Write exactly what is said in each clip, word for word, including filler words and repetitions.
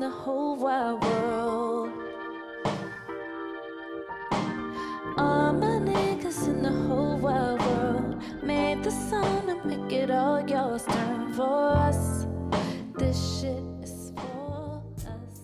the whole wide world. All my niggas in the whole wide world made the sound and make it all yours. Time for us. This shit is for us.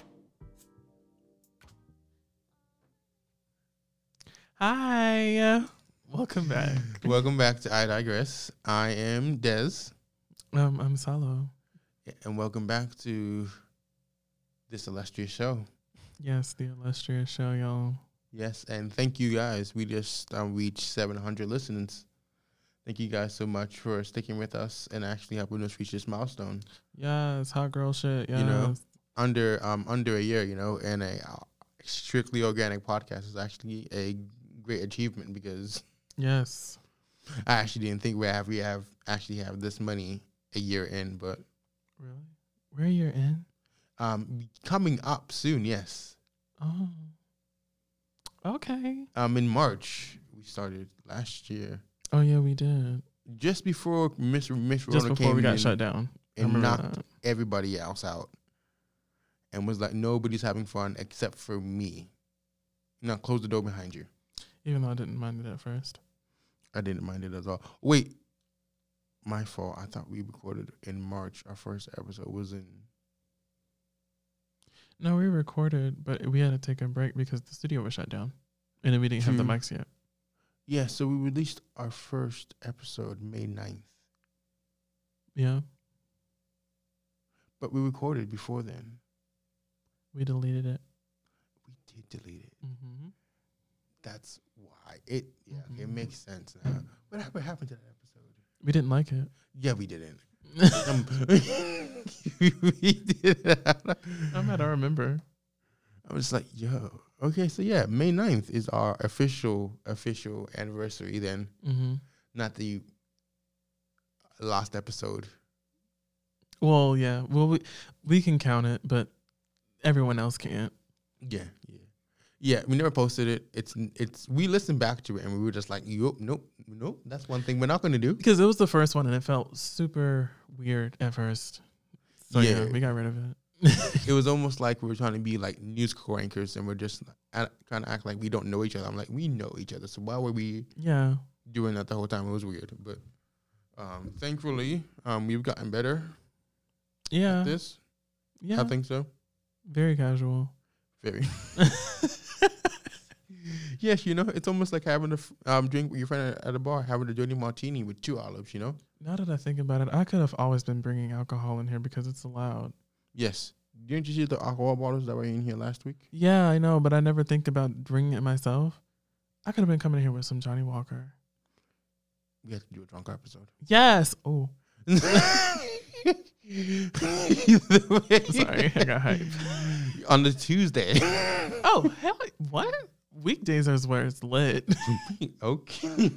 Hi. Welcome back. Welcome back to I Digress. I am Des. Um, I'm Salo. And welcome back to this illustrious show. Yes, the illustrious show, y'all. Yes, and thank you guys. We just um, reached seven hundred listeners. Thank you guys so much for sticking with us and actually helping us reach this milestone. Yes, hot girl shit. Yes. You know, under um under a year, you know, and a uh, strictly organic podcast is actually a great achievement because yes, I actually didn't think we have we have actually have this money a year in, but really, where you're in? Um, coming up soon, yes. Oh, okay. Um, in March we started last year. Oh yeah, we did. Just before Miss Miss Just Rona before came we got in shut down and knocked that. everybody else out, and was like, nobody's having fun except for me. Now close the door behind you. Even though I didn't mind it at first. I didn't mind it at all. Wait, my fault. I thought we recorded in March. Our first episode was in. No, we recorded, but we had to take a break because the studio was shut down, and then we didn't have the True. mics yet. Yeah, so we released our first episode May ninth. Yeah, But we recorded before then. we deleted it. We did delete it. Mm-hmm. That's why. It yeah, Mhm. it makes sense now. What happened, happened to that episode? We didn't like it. Yeah, we didn't. um, we did. I'm mad I remember. I was like, yo. Okay, so yeah, May ninth is our official official anniversary then. Mm-hmm. Not the last episode. Well, yeah. Well, we we can count it, but everyone else can't. Yeah, yeah. Yeah, we never posted it. It's it's we listened back to it and we were just like, nope, nope, nope. That's one thing we're not gonna do. Because it was the first one and it felt super weird at first. So yeah, Yeah. we got rid of it. It was almost like we were trying to be like news co anchors and we're just kind of act like we don't know each other. I'm like, we know each other. So why were we Yeah. doing that the whole time? It was weird. But um, thankfully, um, we've gotten better Yeah. at this. Yeah. I think so. Very casual. Very. Yes, you know, it's almost like having a f- um, drink with your friend at, at a bar, having a dirty martini with two olives, you know? Now that I think about it, I could have always been bringing alcohol in here because it's allowed. Yes. Didn't you see the alcohol bottles that were in here last week? Yeah, I know, but I never think about bringing it myself. I could have been coming in here with some Johnny Walker. We had to do a drunk episode. Yes. Oh, Either way. sorry, I got hype. On the Tuesday. Oh, hell, what? Weekdays is where it's lit. Okay.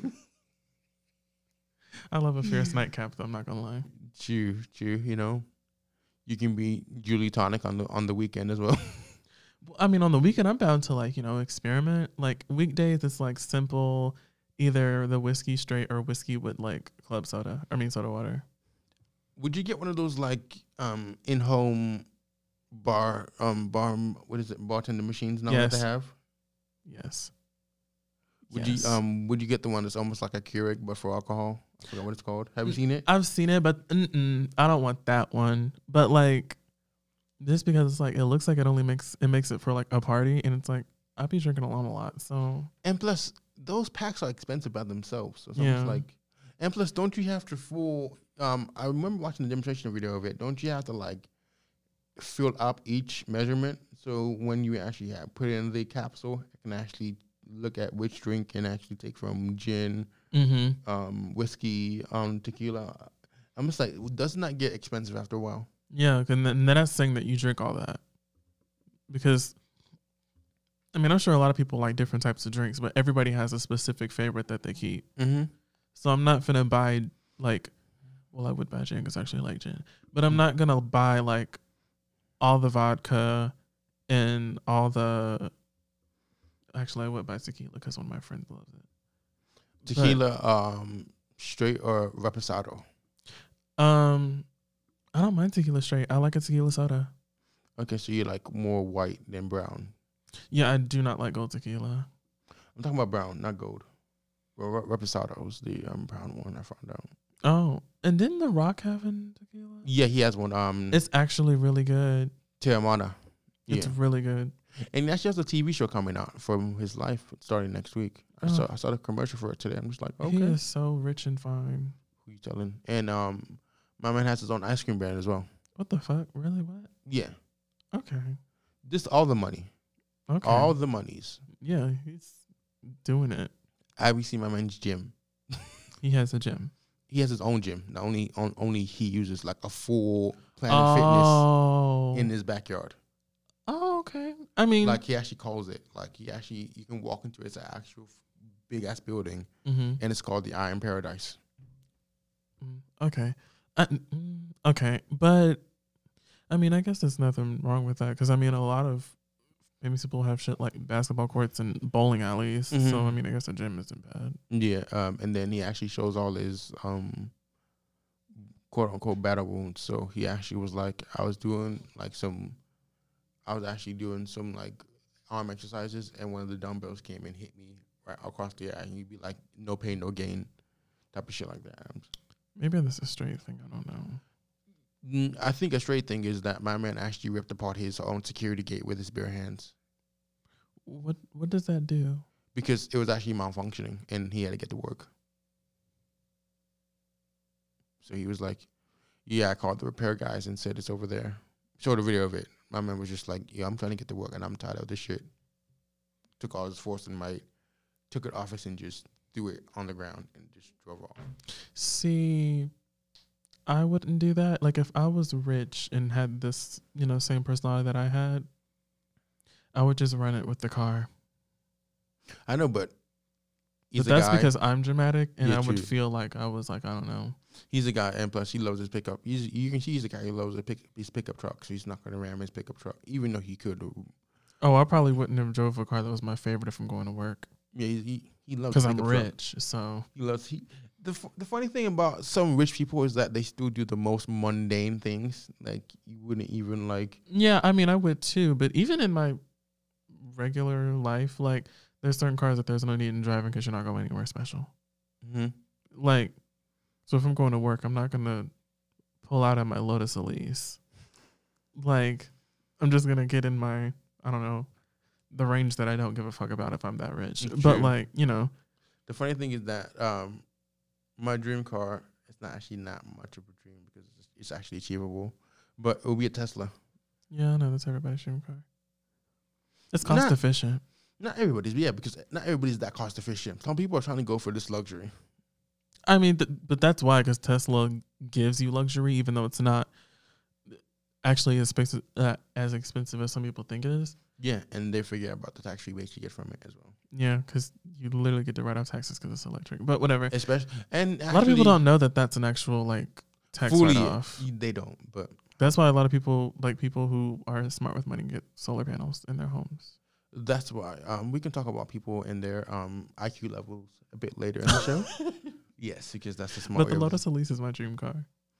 I love a fierce nightcap, though, I'm not gonna lie. True, true. You know, you can be Julie Tonic on the on the weekend as well. I mean, on the weekend, I'm bound to, like, you know, experiment. Like, weekdays, it's, like, simple, either the whiskey straight or whiskey with, like, club soda. I mean, soda water. Would you get one of those like um in home bar um bar what is it bartender machines now that Yes. they have? Yes. Would Yes. you um would you get the one that's almost like a Keurig but for alcohol? I forgot what it's called. Have you seen it? I've seen it, but mm-mm, I don't want that one. But, like, just because it's, like, it looks like it only makes, it makes it for, like, a party, and it's, like, I be drinking alone a lot, so. And plus, those packs are expensive by themselves. So it's Yeah. almost like, and plus, don't you have to full? Um, I remember watching the demonstration video of it. Don't you have to like fill up each measurement? So when you actually have put it in the capsule, it can actually look at which drink can actually take from gin, Mm-hmm. um, whiskey, um, tequila. I'm just like, doesn't that get expensive after a while? Yeah, and then, and then that's saying that you drink all that. Because, I mean, I'm sure a lot of people like different types of drinks, but everybody has a specific favorite that they keep. Mm-hmm. So I'm not finna buy, like, well, I would buy gin because I actually like gin. But I'm not going to buy, like, all the vodka and all the... Actually, I would buy tequila because one of my friends loves it. Tequila, um, straight or reposado? Um, I don't mind tequila straight. I like a tequila soda. Okay, so you're like more white than brown. Yeah, I do not like gold tequila. I'm talking about brown, not gold. Well, Re- Reposado was the um, brown one I found out. Oh, and didn't The Rock have an tequila? Yeah, he has one. Um, It's actually really good. Terramana. Yeah, It's really good. and he actually has a T V show coming out from his life starting next week. I Oh. saw I saw the commercial for it today. I'm just like, okay, He is so rich and fine. who you telling? And um, my man has his own ice cream brand as well. What the fuck? Really? What? Yeah, Okay. just all the money, Okay. all the monies. yeah, he's doing it. I we see my man's gym. He has a gym. He has his own gym. Not only on, only he uses like a full Planet Oh. Fitness in his backyard. Oh, okay. I mean, Like he actually calls it. Like he actually, you can walk into it. It's an actual big ass building, mhm. and it's called the Iron Paradise. Mm, okay. Uh, mm, okay, but I mean, I guess there's nothing wrong with that because I mean, a lot of famous people have shit like basketball courts and bowling alleys. Mhm. So I mean, I guess the gym isn't bad. Yeah, um, and then he actually shows all his um, quote unquote battle wounds. So he actually was like, I was doing like some, I was actually doing some like arm exercises, and one of the dumbbells came and hit me right across the eye, and you'd be like, no pain, no gain, type of shit like that. I'm just- Maybe that's a straight thing. I don't know. Mm, I think a straight thing is that my man actually ripped apart his own security gate with his bare hands What What does that do? because it was actually malfunctioning, and he had to get to work. So he was like, yeah, I called the repair guys and said it's over there. Showed a video of it. My man was just like, yeah, I'm trying to get to work, and I'm tired of this shit. Took all his force and might, took it off us and just threw it on the ground and just drove off. See, I wouldn't do that. Like if I was rich and had this, you know, same personality that I had, I would just run it with the car. I know, but he's But a that's guy. because I'm dramatic and Yeah, I would true. feel like I was like, I don't know. He's a guy, and plus he loves his pickup. He's, you can see he's a guy who loves a pick, his pickup truck, so he's not going to ram his pickup truck, even though he could. Oh, I probably wouldn't have drove a car that was my favorite if I'm going to work Yeah, he he, he loves because his I'm pickup truck. rich. So He loves he. The f- the funny thing about some rich people is that they still do the most mundane things. Like you wouldn't even like. yeah, I mean, I would too. But even in my regular life, like there's certain cars that there's no need in driving because you're not going anywhere special. Mm-hmm. Like, so if I'm going to work, I'm not gonna pull out of my Lotus Elise. Like, I'm just gonna get in my, I don't know, the range that I don't give a fuck about if I'm that rich. True. But like, you know, The funny thing is that um, my dream car is not actually not much of a dream because it's, it's actually achievable, but it will be a Tesla. yeah, I know that's everybody's dream car. It's cost Not- efficient. Not everybody's, yeah, because not everybody's that cost efficient. Some people are trying to go for this luxury. I mean, th- but that's why, because Tesla gives you luxury, even though it's not actually as expensive, uh, as expensive as some people think it is. Yeah, and they forget about the tax rebates you get from it as well. Yeah, because you literally get to write off taxes because it's electric. But whatever. Especially, and A lot of people don't know that that's an actual like tax fully. write-off. They don't, but That's why a lot of people, like people who are smart with money, get solar panels in their homes. that's why. Um, we can talk about people and their um I Q levels a bit later in the show. Yes, because that's the smart. But way the of- Lotus Elise is my dream car.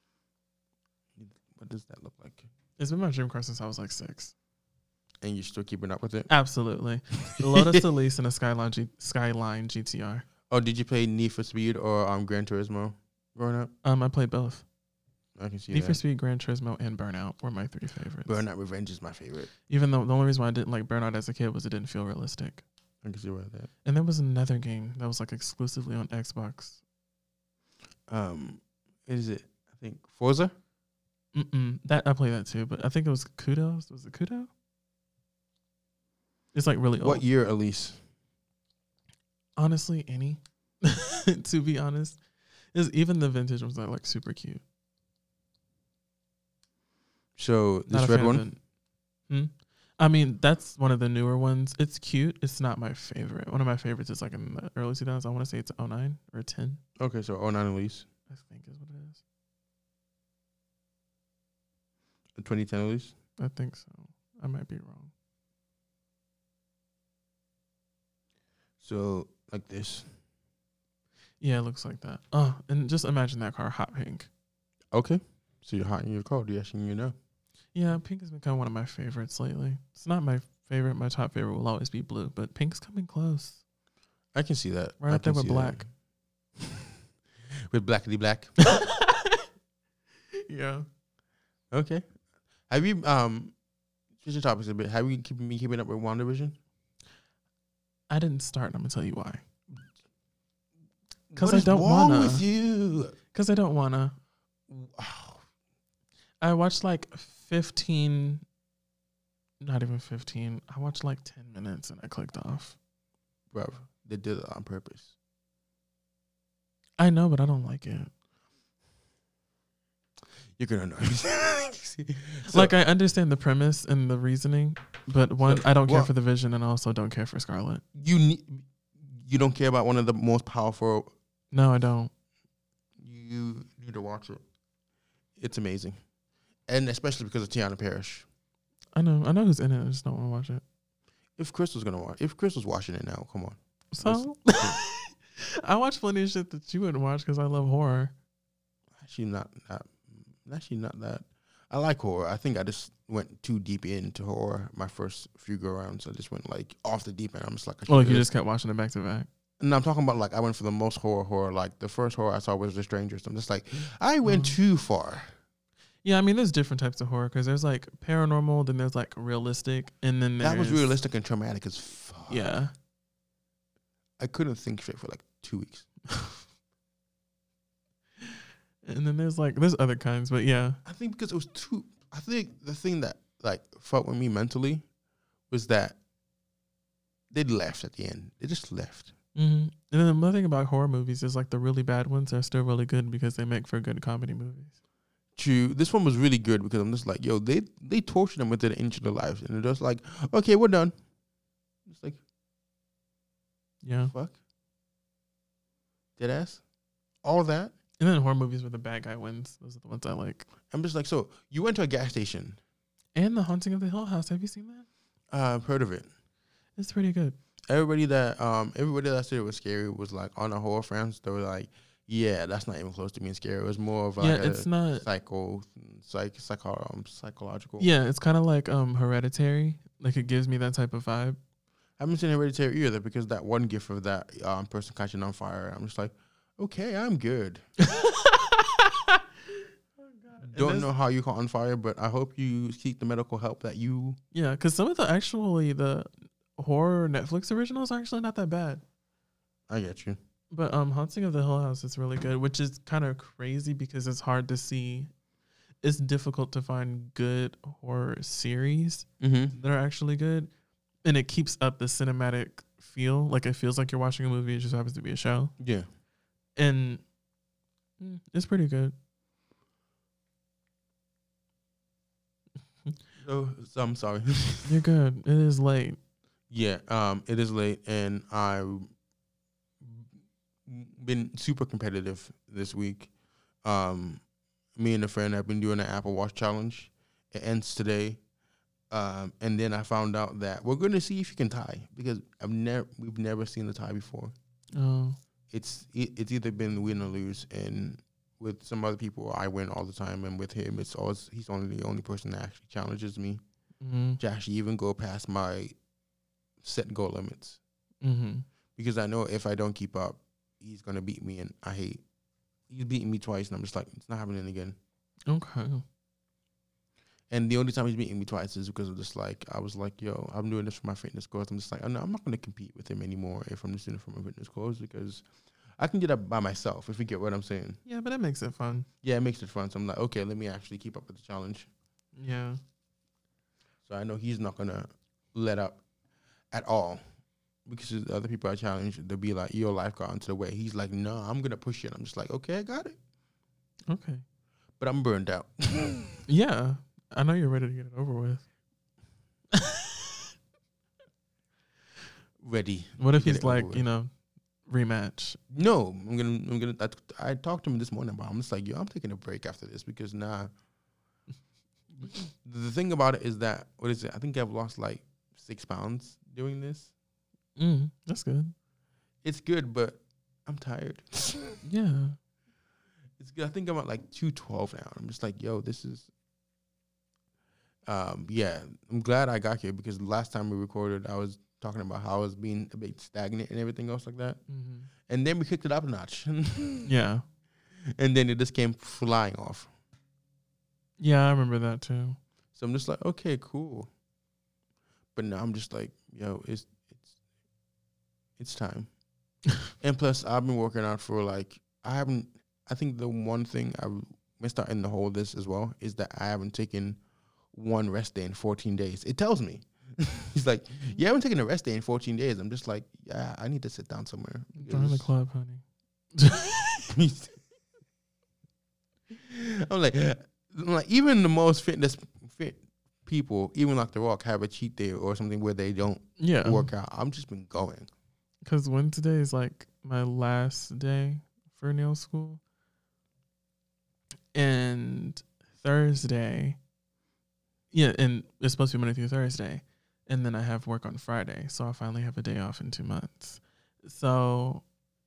What does that look like? It's been my dream car since I was like six. And you're still keeping up with it? Absolutely. The Lotus Elise and a Skyline G- Skyline G T R. Oh, did you play Need for Speed or um Gran Turismo growing up? Um, I played both. I can see Need that. for Speed, Gran Turismo, and Burnout were my three favorites. Burnout Revenge is my favorite. Even though the only reason why I didn't like Burnout as a kid was it didn't feel realistic. I can see about that. And there was another game that was like exclusively on Xbox. Um, is it? I think Forza. Mm-mm. That I played that too, but I think it was Kudos. Was it Kudo? It's like really old. What year, Elise? Honestly, any. To be honest, is even the vintage was not like super cute. So this Not a red fan of one. the- Hmm? I mean, that's one of the newer ones. It's cute. It's not my favorite. One of my favorites is like in the early two thousands. I want to say it's oh nine or ten. Okay, so oh nine Elise, I think is what it is. twenty ten Elise. I think so. I might be wrong. So like this. Yeah, it looks like that. Oh, and just imagine that car hot pink. Okay. So you're hot in your car. Do you actually you know? Yeah, Pink has become one of my favorites lately. It's not my favorite. My top favorite will always be Blue, but Pink's coming close. I can see that. Right I up there can with see Black. that. With Blackity Black. Yeah. Okay. Have you um switching topics a bit? Have you keep me keeping up with WandaVision? I didn't start. And I'm gonna tell you why. Because What I is don't wrong wanna. with you? Because I don't wanna. Wow. I watched like fifteen. Not even fifteen. I watched like ten minutes and I clicked off. Bro, they did it on purpose. I know, but I don't like it. You're gonna know. So, Like I understand the premise and the reasoning, but one, So, I don't care well- for the Vision, and I also don't care for Scarlet. you need, you don't care about one of the most powerful. No, I don't. You need to watch it. It's amazing, and especially because of Tiana Parrish. I know. I know who's in it. I just don't want to watch it. If Crystal's gonna watch, if Crystal's watching it now, come on. So I watch plenty of shit that you wouldn't watch because I love horror. Actually, not not. Actually, not that. I like horror. I think I just went too deep into horror my first few go rounds. I just went like off the deep end. I'm just like, I Well, like should- you just kept watching it back to back. And I'm talking about like I went for the most horror horror. Like the first horror I saw was The Strangers. I'm just like, I went Mm. too far. Yeah, I mean, there's different types of horror because there's like paranormal, then there's like realistic, and then there's, That was realistic and traumatic as fuck. Yeah. I couldn't think straight for like two weeks. And then there's like there's other kinds, but yeah. I think because it was too. I think the thing that like fucked with me mentally was that they left at the end. They just left. Mm-hmm. And then another thing about horror movies is like the really bad ones are still really good because they make for good comedy movies. True. This one was really good because I'm just like, yo, they they tortured them within an inch of their lives, and they're just like, okay, we're done. It's like, Yeah. fuck. Dead ass. All that. And then horror movies where the bad guy wins. Those are the ones I like. I'm just like, so you went to a gas station. And The Haunting of the Hill House. Have you seen that? Uh, I've heard of it. It's pretty good. Everybody that um everybody that said it was scary was like on the horror fans. They were like, yeah, that's not even close to being scary. It was more of like yeah, a it's not. psycho, psych, psycho, um, psychological. Yeah, it's kind of like um Hereditary. Like it gives me that type of vibe. I haven't seen Hereditary either because that one gif of that um person catching on fire. I'm just like, okay, I'm good. Don't know how you caught on fire, but I hope you seek the medical help that you. Yeah, because some of the actually the horror Netflix originals are actually not that bad. I get you. But um, Haunting of the Hill House is really good, which is kind of crazy because it's hard to see. It's difficult to find good horror series Mm-hmm. that are actually good, and it keeps up the cinematic feel. Like it feels like you're watching a movie. It just happens to be a show, Yeah. and mm, it's pretty good. So, so I'm sorry. You're good. It is late. Yeah, um, it is late, and I've been super competitive this week. Um, me and a friend have been doing an Apple Watch challenge. It ends today, um, and then I found out that we're going to see if you can tie because I've never we've never seen the tie before. Oh, It's it, it's either been win or lose, and with some other people I win all the time, and with him it's always he's only the only person that actually challenges me mm-hmm. to actually even go past my set goal limits. Mm-hmm. Because I know if I don't keep up, he's gonna beat me, and I hate. He's beaten me twice, and I'm just like, it's not happening again. Okay. And the only time he's beating me twice is because of just like I was like, yo, I'm doing this for my fitness goals. I'm just like, I'm not, I'm not gonna compete with him anymore if I'm just doing it for my fitness goals because I can get up by myself if you get what I'm saying. Yeah, but it makes it fun. Yeah, it makes it fun. So I'm like, okay, let me actually keep up with the challenge. Yeah. So I know he's not gonna let up at all. Because the other people I challenge, they'll be like, your life got into the way. He's like, no, I'm going to push it. I'm just like, okay, I got it. Okay. But I'm burned out. Yeah. I know you're ready to get it over with. Ready. What if to get he's it over like, with. you know, rematch? No, I'm going to, I'm going to, I talked to him this morning about it. I'm just like, yo, I'm taking a break after this because nah. The thing about it is that, what is it? I think I've lost like six pounds doing this. Mm, that's good. It's good, but I'm tired. Yeah. It's good. I think I'm at like two twelve now. I'm just like, yo, this is, um, yeah, I'm glad I got here because the last time we recorded, I was talking about how I was being a bit stagnant and everything else like that. Mm-hmm. And then we kicked it up a notch. Yeah. And then it just came flying off. Yeah, I remember that too. So I'm just like, okay, cool. But now I'm just like, yo, it's it's it's time. And plus, I've been working out for like, I haven't, I think the one thing I missed out in the whole this as well is that I haven't taken one rest day in fourteen days. It tells me. He's like, you haven't taken a rest day in fourteen days. I'm just like, yeah, I need to sit down somewhere. Join the club, honey. I'm like, I'm like, even the most fitness fit people, even like The Rock, have a cheat day or something where they don't Yeah. work out. I'm just been going. Because Wednesday is like my last day for nail school. And Thursday, yeah, and it's supposed to be Monday through Thursday. And then I have work on Friday. So I finally have a day off in two months. So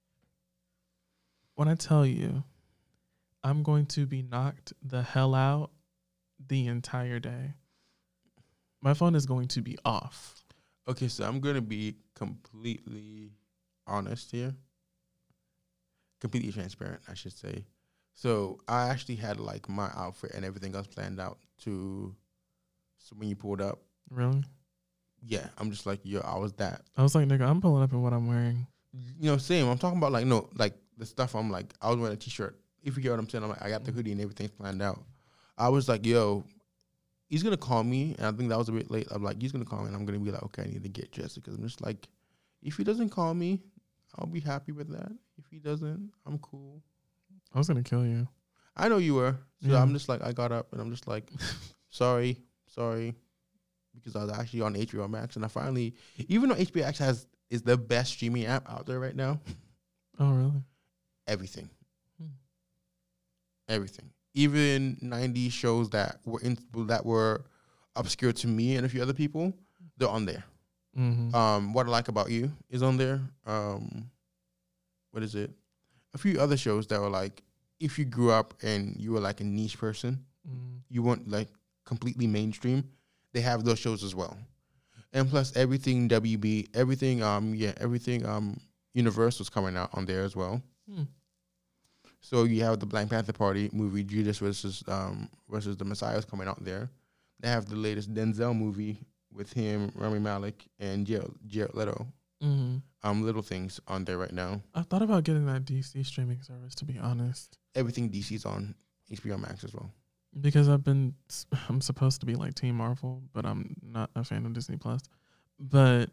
when I tell you, I'm going to be knocked the hell out the entire day. My phone is going to be off. Okay, so I'm going to be completely honest here. Completely transparent, I should say. So I actually had like my outfit and everything else planned out to, so when you pulled up. Really? Yeah, I'm just like, yo, I was that. I was like, nigga, I'm pulling up in what I'm wearing. You know, same. I'm talking about like, no, like the stuff I'm like, I was wearing a t-shirt. If you get what I'm saying, I'm like, I got the hoodie and everything's planned out. I was like, yo, he's going to call me. And I think that was a bit late. I'm like, he's going to call me and I'm going to be like, okay, I need to get dressed. Because I'm just like, if he doesn't call me, I'll be happy with that. If he doesn't, I'm cool. I was going to kill you. I know you were. So Yeah. I'm just like, I got up and I'm just like, sorry, sorry. Because I was actually on H B O Max. And I finally, even though H B O Max has is the best streaming app out there right now. Oh, really? Everything. Hmm. Everything. Even nineties shows that were in, that were obscure to me and a few other people, they're on there. Mm-hmm. Um, What I Like About You is on there. Um, what is it? A few other shows that were like, if you grew up and you were like a niche person, Mm-hmm. you weren't like completely mainstream, they have those shows as well. And plus everything W B, everything, um, yeah, everything, um, Universal's coming out on there as well. Hmm. So you have the Black Panther Party movie, Judas versus um versus the Messiah is coming out there. They have the latest Denzel movie with him, Rami Malek, and Jared, Jared Leto. Mm-hmm. Um, Little Things on there right now. I thought about getting that D C streaming service, to be honest. Everything D C's on H B O Max as well. Because I've been, I'm supposed to be like Team Marvel, but I'm not a fan of Disney Plus. But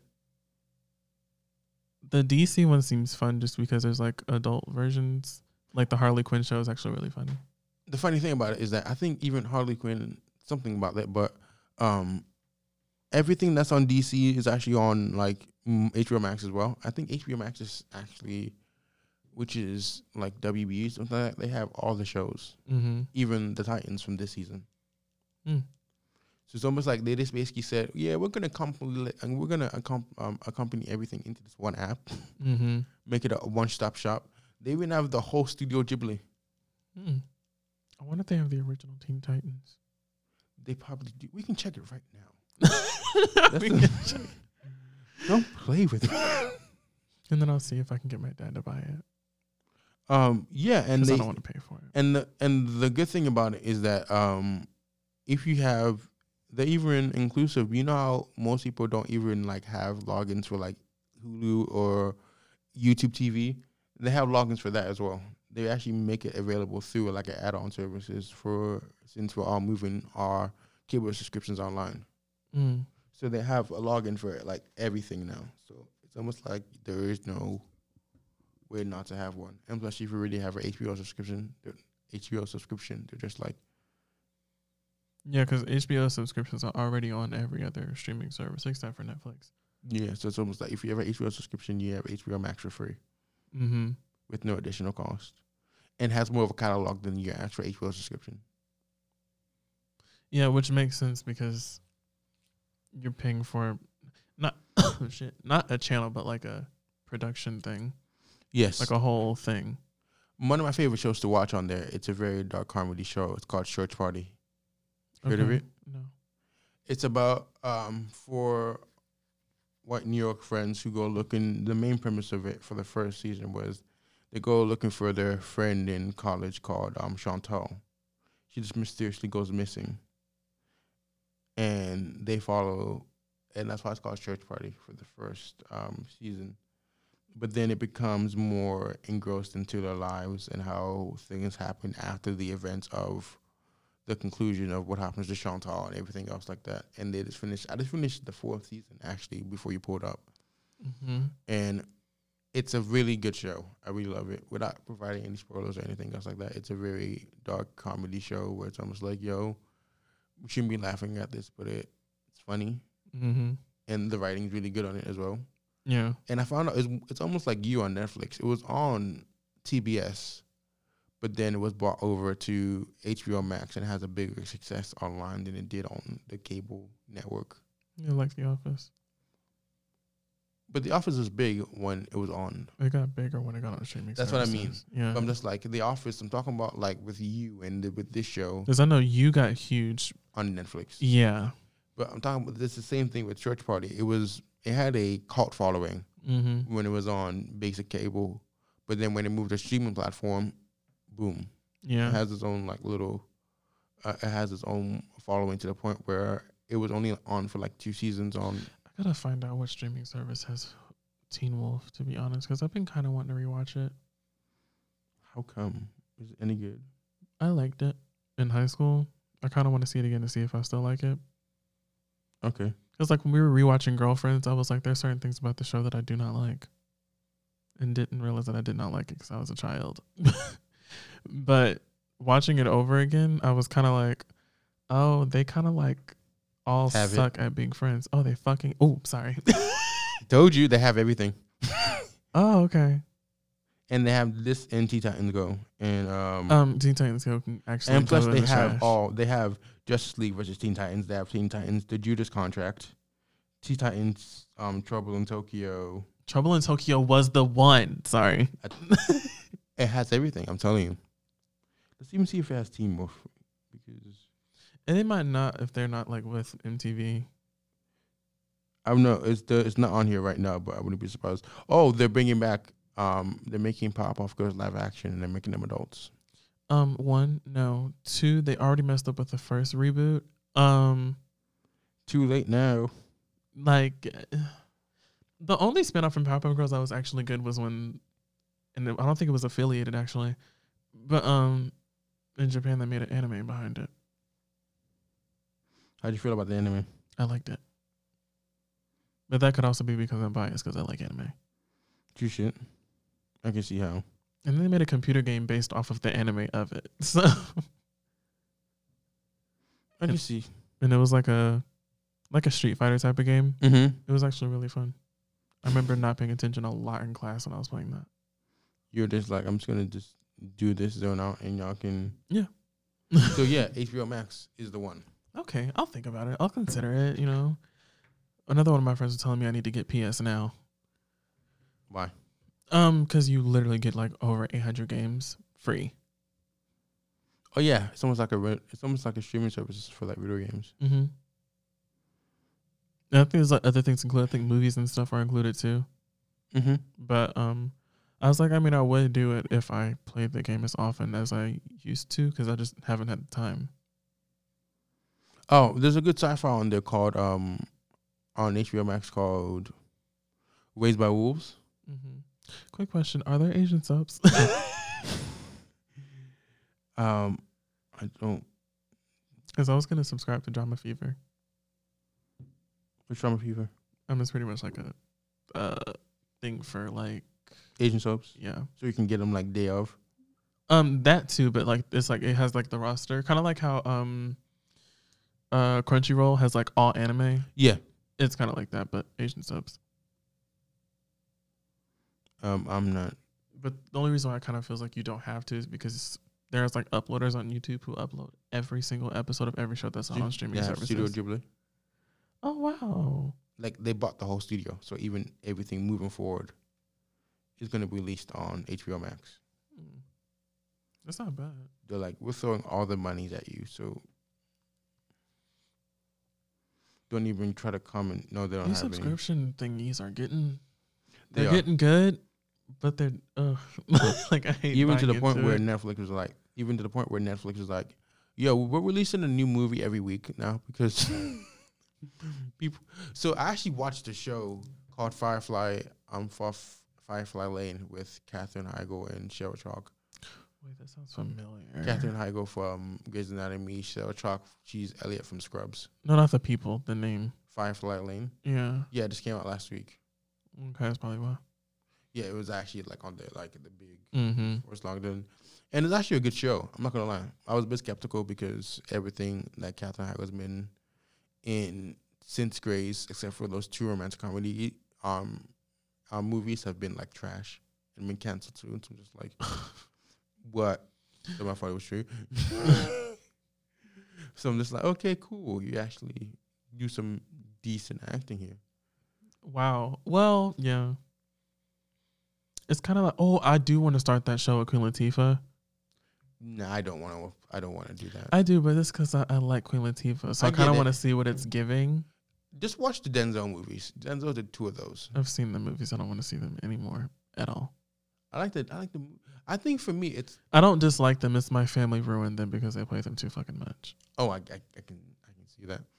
the D C one seems fun just because there's like adult versions. Like the Harley Quinn show is actually really funny. The funny thing about it is that I think even Harley Quinn, something about that, but um, everything that's on D C is actually on like mm, H B O Max as well. I think H B O Max is actually, which is like W B, something like that. They have all the shows, Mm-hmm. even the Titans from this season. Mm. So it's almost like they just basically said, yeah, we're gonna accompany and we're gonna accom- um, accompany everything into this one app, Mm-hmm. make it a one-stop shop. They even have the whole Studio Ghibli. Mm. I wonder if they have the original Teen Titans. They probably do. We can check it right now. We can check. Don't play with me. And then I'll see if I can get my dad to buy it. Um, yeah, and Because they I don't want to pay for it. and the, and the good thing about it is that um, if you have, they're even inclusive. You know how most people don't even like have logins for like Hulu or YouTube T V. They have logins for that as well. They actually make it available through like an add-on services for, since we're all moving our cable subscriptions online. Mm. So they have a login for like everything now. So it's almost like there is no way not to have one. And plus, if you already have an H B O subscription, the H B O subscription, they're just like, Yeah, because H B O subscriptions are already on every other streaming service except for Netflix. yeah. So it's almost like if you have an H B O subscription, you have H B O Max for free Mm-hmm. with no additional cost, and has more of a catalog than your actual H B O subscription. Yeah, which makes sense because you're paying for not shit, not a channel, but like a production thing, Yes, like a whole thing. one of my favorite shows to watch on there. It's a very dark comedy show. It's called Church Party. Heard of Okay. it? No. It's about um for white New York friends who go looking. The main premise of it for the first season was they go looking for their friend in college called um Chantal. She just mysteriously goes missing, and they follow, and that's why it's called Church Party for the first um season. But then it becomes more engrossed into their lives and how things happen after the events of the conclusion of what happens to Chantal and everything else like that. And they just finished. I just finished the fourth season actually before you pulled up, Mm-hmm. and it's a really good show. I really love it. Without providing any spoilers or anything else like that, it's a very dark comedy show where it's almost like, yo, we shouldn't be laughing at this, but it it's funny, Mm-hmm. and the writing's really good on it as well. Yeah. And I found out it's, it's almost like You on Netflix. It was on T B S, but then it was brought over to H B O Max and has a bigger success online than it did on the cable network. Yeah, like The Office. But The Office was big when it was on. It got bigger when it got on streaming. That's what I mean. services. Yeah. I'm just like The Office. I'm talking about like with you and the, with this show Because I know you got huge. on Netflix. Yeah. But I'm talking about this the same thing with Church Party. It was it had a cult following Mm-hmm. when it was on basic cable, but then when it moved to streaming platform, boom. Yeah. It has its own like little. Uh, it has its own following to the point where it was only on for like two seasons on. I gotta find out what streaming service has Teen Wolf, to be honest, because I've been kind of wanting to rewatch it. How come? Is it any good? I liked it in high school. I kind of want to see it again to see if I still like it. Okay. Because like when we were rewatching Girlfriends, I was like, there's certain things about the show that I do not like, and didn't realize that I did not like it because I was a child. But watching it over again, I was kind of like, oh, they kind of like all Have it. suck at being friends. Oh, they fucking. Oh, sorry. Told you they have everything, Oh, okay. and they have this in Teen Titans Go, and um, Um, Teen Titans Go can actually. and plus go in they the have trash. all they have Justice League versus Teen Titans. They have Teen Titans, the Judas Contract, Teen Titans, um, Trouble in Tokyo. Trouble in Tokyo was the one. Sorry. It has everything. I'm telling you. Let's even see if it has Teen Wolf, because And they might not if they're not like with M T V. I don't know. It's the it's not on here right now, but I wouldn't be surprised. Oh, they're bringing back. Um, they're making Powerpuff Girls live action, and they're making them adults. Um, one, no. Two, they already messed up with the first reboot. Um, Too late now. like the only spinoff from Powerpuff Girls that was actually good was when, and I don't think it was affiliated actually, but um, in Japan they made an anime behind it. How'd you feel about the anime? I liked it, but that could also be because I'm biased because I like anime. You should. I can see how. And then they made a computer game based off of the anime of it. So, I can see. and it was like a, like a Street Fighter type of game. Mm-hmm. It was actually really fun. I remember not paying attention a lot in class when I was playing that. You're just like, I'm just gonna just do this zone out, and y'all can. Yeah. So yeah, H B O Max is the one. Okay, I'll think about it. I'll consider it, you know. Another one of my friends was telling me I need to get P S Now. Why? Um, because you literally get like over eight hundred games free. Oh yeah, it's almost like a re- it's almost like a streaming service for like video games. Mm-hmm. And I think there's like other things included. I think movies and stuff are included too. Mm-hmm. But um, I was like, I mean, I would do it if I played the game as often as I used to, because I just haven't had the time. Oh, there's a good sci-fi on there called um on H B O Max called Raised by Wolves. Mm-hmm. Quick question: are there Asian subs? Um, I don't. Because I was gonna subscribe to Drama Fever. What's Drama Fever? Um, it's pretty much like a uh thing for like Asian soaps, yeah. so you can get them like day of. Um, that too, but like it's like it has like the roster, kind of like how um, uh, Crunchyroll has like all anime. Yeah. It's kind of like that, but Asian subs. Um, I'm not. But the only reason why it kind of feels like you don't have to is because there's like uploaders on YouTube who upload every single episode of every show that's on streaming Yeah, services. Studio Ghibli. Oh wow! Like they bought the whole studio, so even everything moving forward is going to be released on H B O Max. Mm. That's not bad. They're like, we're throwing all the monies at you, so don't even try to come and no, they don't These have any. subscription thingies are getting They they're are. getting good, but they're uh, like I hate Even to the buying point into where it. Netflix was like, even to the point where Netflix is like, yo, we're releasing a new movie every week now because people. So I actually watched a show called Firefly, um, for Firefly Lane with Katherine Heigl and Cheryl Chalk. Wait, that sounds familiar. Katherine Heigl from Grey's Anatomy, Cheryl Chalk, she's Elliot from Scrubs. No, not the people. The name. Firefly Lane. Yeah. Yeah, it just came out last week. Okay, that's probably why. Yeah, it was actually like on the like the big Mm-hmm. first lockdown, and it's actually a good show. I'm not gonna lie. I was a bit skeptical because everything that Katherine Heigl's been in since Grey's, except for those two romantic comedy um, um movies, have been like trash and been canceled too. So I'm just like, what? So I thought it was true. So I'm just like, okay, cool. You actually do some decent acting here. Wow. Well, yeah. It's kind of like, oh, I do want to start that show with Queen Latifah. Nah, I don't want to. I don't want to do that. I do, but it's because I, I like Queen Latifah, so I, I kind get of it. want to see what it's giving. Just watch the Denzel movies. Denzel did two of those. I've seen the movies. I don't want to see them anymore at all. I like the. I like the. I think for me, it's. I don't dislike them. It's my family ruined them because they play them too fucking much. Oh, I, I, I can. I can see that.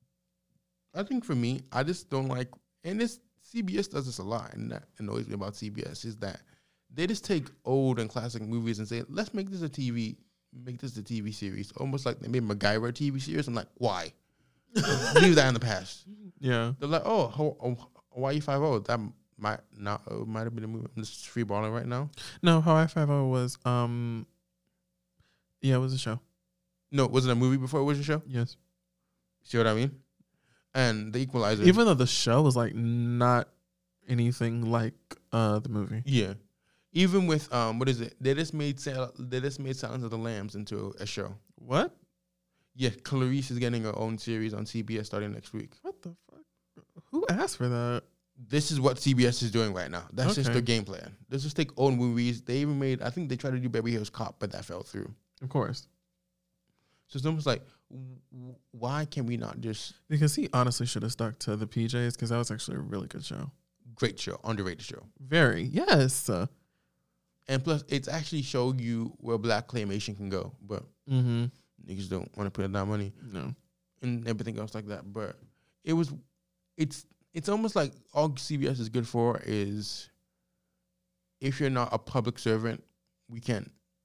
I think for me, I just don't like, and this C B S does this a lot, and that annoys me about C B S is that they just take old and classic movies and say, let's make this a T V, make this a T V series, almost like they made MacGyver a T V series. I'm like, why? Leave that in the past. Yeah. They're like, oh, Ho- oh Hawaii Five O. That might not uh, might have been a movie. I'm just freeballing right now. No, Hawaii Five-O was, um, yeah, it was a show. No, was it a movie before it was a show? Yes. See what I mean? And The Equalizer. Even though the show was like not anything like uh the movie. Yeah. Even with um, what is it? They just made Sil- they just made Silence of the Lambs into a show. What? Yeah, Clarice is getting her own series on C B S starting next week. What the fuck? Who asked for that? This is what C B S is doing right now. That's just Okay. their game plan. They just take old movies. They even made. I think they tried to do Beverly Hills Cop, but that fell through. Of course. So it's almost like, w- why can we not just Because he honestly should have stuck to the P Js because that was actually a really good show. great show, underrated show, Very. Yes. Uh, and plus it's actually show you where black claymation can go, but mm-hmm. niggas don't want to put in that money. No. And everything else like that. But it was, it's it's almost like all C B S is good for is if you're not a public servant, we can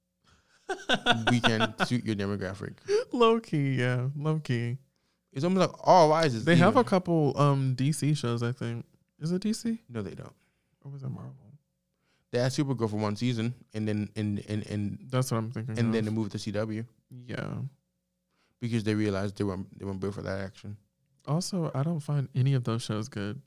we can suit your demographic. Low key, yeah. Low key. It's almost like all eyes is They have a even. couple um D C shows, I think. Is it D C? No, they don't. Or was it Marvel? They had Supergirl for one season, and then and and and, That's what I'm thinking. and of. then they moved to C W Yeah. because they realized they weren't they weren't built for that action. Also, I don't find any of those shows good.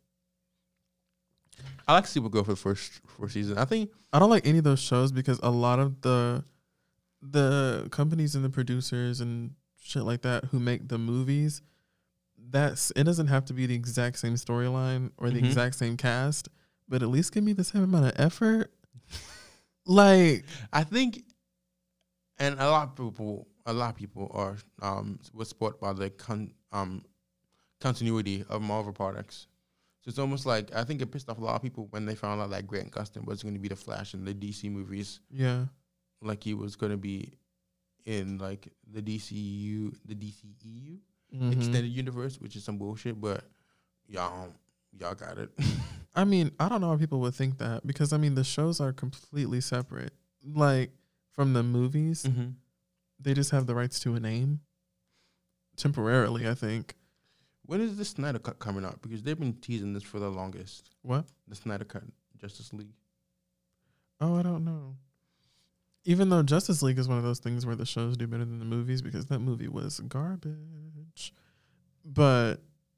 I like Supergirl for the first first season. I think I don't like any of those shows because a lot of the the companies and the producers and shit like that who make the movies, that's it doesn't have to be the exact same storyline or the Mhm. exact same cast, but at least give me the same amount of effort. Like, I think, and a lot of people, a lot of people are um was spoiled by the con, um continuity of Marvel products. So it's almost like I think it pissed off a lot of people when they found out that Grant Gustin was going to be the Flash in the D C movies, yeah. like he was going to be in like the D C U, the D C E U Mhm. extended universe, which is some bullshit. But y'all, y'all got it. I mean, I don't know why people would think that because I mean the shows are completely separate. Like from the movies, mm-hmm. they just have the rights to a name temporarily, I think. When is the Snyder Cut coming out? Because they've been teasing this for the longest. What? The Snyder Cut, Justice League. Oh, I don't know. Even though Justice League is one of those things where the shows do better than the movies because that movie was garbage. But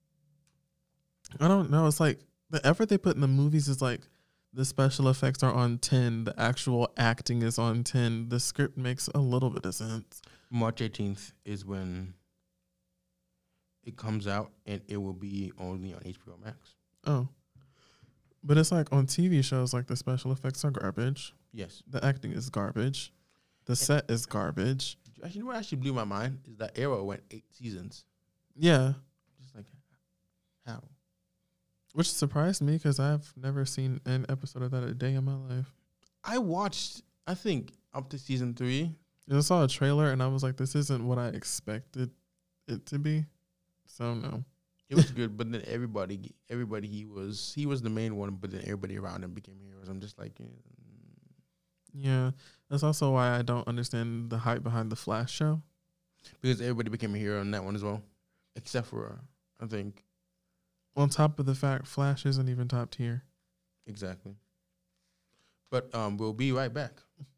I don't know. It's like the effort they put in the movies is like the special effects are on ten. The actual acting is on ten. The script makes a little bit of sense. March eighteenth is when it comes out, and it will be only on H B O Max. Oh. But it's like on T V shows, like the special effects are garbage. Yes. The acting is garbage. The set is garbage. Actually, you know what actually blew my mind is that Arrow went eight seasons. Yeah. Just like, How? Which surprised me because I've never seen an episode of that a day in my life. I watched, I think, up to season three. I saw a trailer and I was like, this isn't what I expected it to be. So no. It was good, but then everybody, everybody, he was, he was the main one, but then everybody around him became heroes. I'm just like, mm. Yeah, that's also why I don't understand the hype behind the Flash show. Because everybody became a hero in that one as well, except for, I think. On top of the fact, Flash isn't even top tier. Exactly. But um, we'll be right back.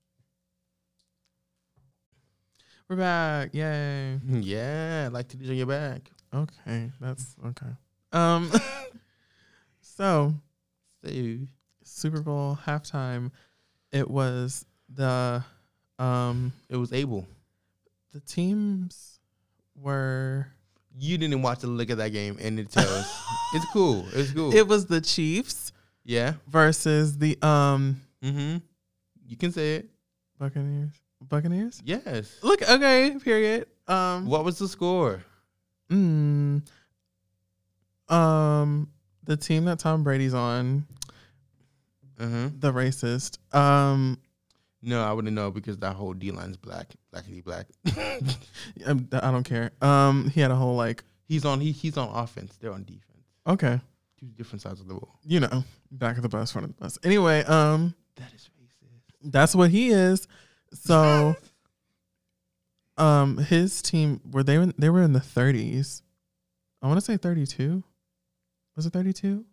We're back. Yay. Yeah, I like to do your back. Okay, that's okay. Um, so So, Super Bowl halftime, it was the um it was Abel. the teams were You didn't watch the look at that game, and it tells. It's cool. It's cool. it was the Chiefs yeah. versus the um Mm-hmm. You can say it. Buccaneers. Buccaneers? Yes. Look, okay, period. Um What was the score? mm, um the team that Tom Brady's on, Uh-huh. the racist. Um No, I wouldn't know because that whole D line's black, blackity black. um, I don't care. Um he had a whole like he's on. He, he's on offense. They're on defense. okay, Two different sides of the ball. you know, back of the bus, front of the bus. Anyway, um That is racist. that's what he is. So um his team were they in, they were in the thirties. I want to say thirty-two. Was it thirty-two?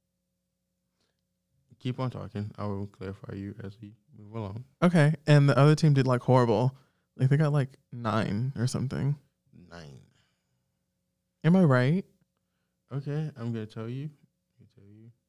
Keep on talking. I will clarify you as we move along. Okay, and the other team did like horrible. Like they got like nine or something. Nine. Am I right? Okay, I'm gonna tell you. I'm gonna tell you.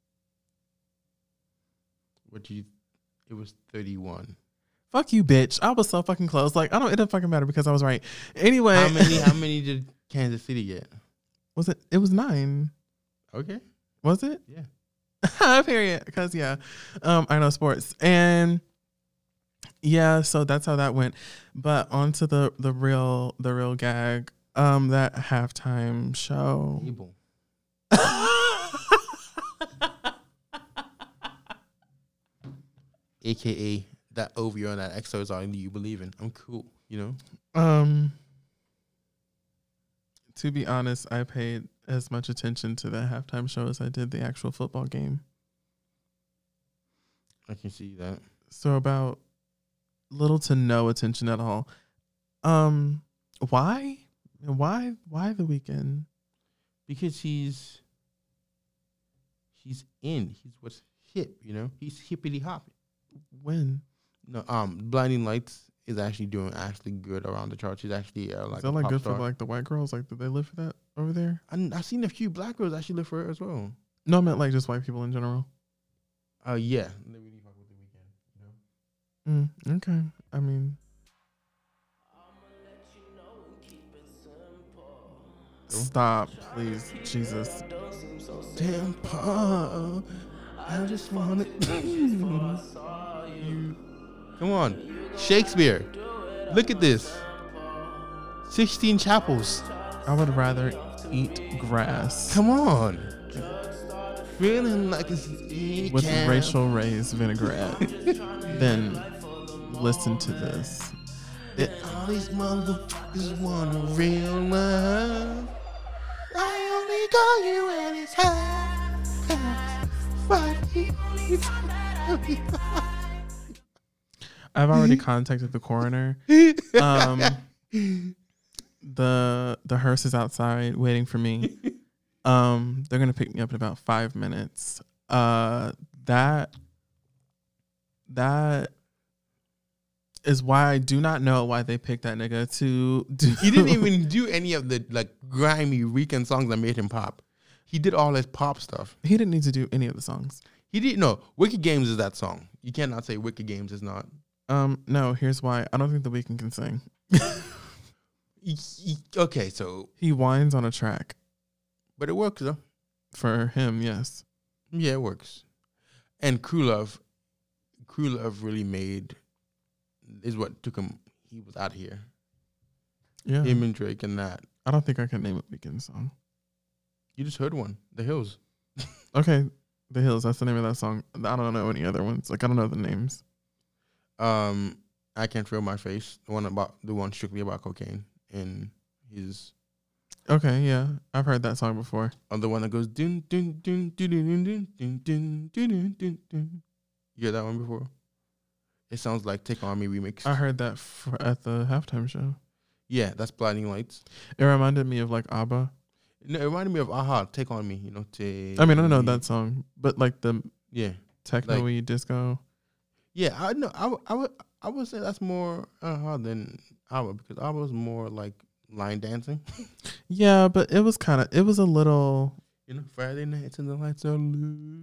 What you? It was thirty-one. Fuck you, bitch. I was so fucking close. Like I don't. It doesn't fucking matter because I was right. Anyway, How many? How many did Kansas City get? was it? It was nine. Okay. Was it? Yeah. Period. Because yeah, um, I know sports and yeah. So that's how that went. But on to the the real the real gag. Um, that halftime show. Abel. A K A that over you on that X O is all you believe in. I'm cool, you know? Um, to be honest, I paid as much attention to the halftime show as I did the actual football game. I can see that. So about little to no attention at all. Um, why? Why? Why the weekend? Because he's he's in. He's what's hip, you know? He's hippity hop. When? No, um, Blinding Lights is actually doing actually good around the charts. He's actually uh, like Is that a like pop good star. for like the white girls? Like, do they live for that over there? And I've seen a few black girls actually live for it as well. No, I meant like just white people in general. Uh, yeah, they really fuck with the weekend, you know. Mm, okay. I mean, stop, please, Jesus. Damn, Paul, I just wanna. you. Come on, Shakespeare. Look at this. Sixteen Chapels. I would rather eat grass Come on. Feeling like it's with Rachel Ray's vinaigrette than listen to this. That all these motherfuckers want a real love. I only call you when it's high. I've already contacted the coroner. Um, the the hearse is outside waiting for me. Um, they're gonna pick me up in about five minutes. Uh, that that is why I do not know why they picked that nigga to do. He didn't even do any of the like grimy weekend songs that made him pop. He did all his pop stuff. He didn't need to do any of the songs. He didn't know. Wicked Games is that song. You cannot say Wicked Games is not. Um, no, here's why. I don't think The Weeknd can sing. He- he- okay, so He whines on a track. but it works though. For him, yes. Yeah, it works. And Crew Love, Crew Love really made is what took him. He was out here. Yeah. Him and Drake and that. I don't think I can name a Weeknd song. You just heard one. The Hills. Okay, The Hills. That's the name of that song. I don't know any other ones. Like I don't know the names. Um, I Can't Feel My Face. The one about the one strictly about cocaine, and his Okay, yeah, I've heard that song before. other one that goes dun dun dun dun dun dun dun dun dun dun dun dun. You heard that one before? It sounds like Take On Me remix. I heard that for, at the halftime show. Yeah, that's Blinding Lights. It reminded me of like ABBA. No, it reminded me of Aha, Take On Me. You know, take I mean, I don't know that song, but like the Yeah, techno-y disco. yeah. I know. I would. I would. I would say that's more Aha than ABBA because ABBA was more like line dancing. Yeah, but it was kind of, it was a little. You know, Friday nights and the lights are low.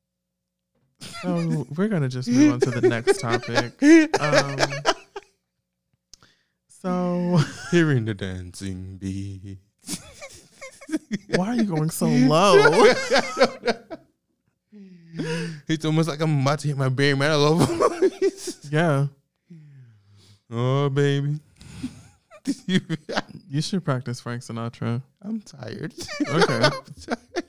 So we're gonna just move on to the next topic. Um, so Hearing the dancing beat. why are you going so low? It's almost like I'm about to hit my Barry Manilow voice. Yeah, Oh, baby. you should practice Frank Sinatra. I'm tired. Okay. I'm tired.